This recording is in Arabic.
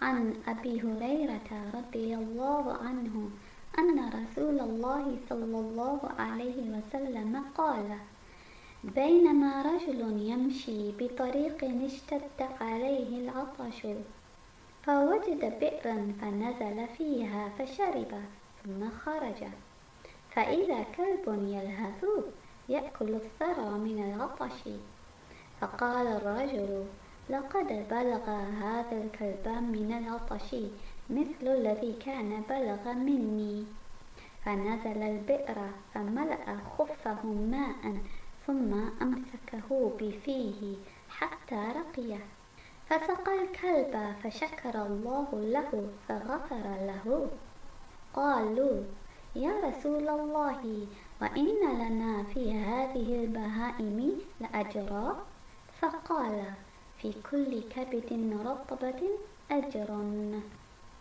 عن أبي هريرة رضي الله عنه أن رسول الله صلى الله عليه وسلم قال: بينما رجل يمشي بطريق اشتد عليه العطش فوجد بئرا فنزل فيها فشرب ثم خرج، فإذا كلب يلهث يأكل الثرى من العطش، فقال الرجل: لقد بلغ هذا الكلب من العطش مثل الذي كان بلغ مني، فنزل البئر فملأ خفه ماء ثم أمسكه بفيه حتى رقيه، فسقى الكلب فشكر الله له فغفر له. قالوا: يا رسول الله، وإن لنا في هذه البهائم لأجرا؟ فقال: في كل كبد رطبة أجر.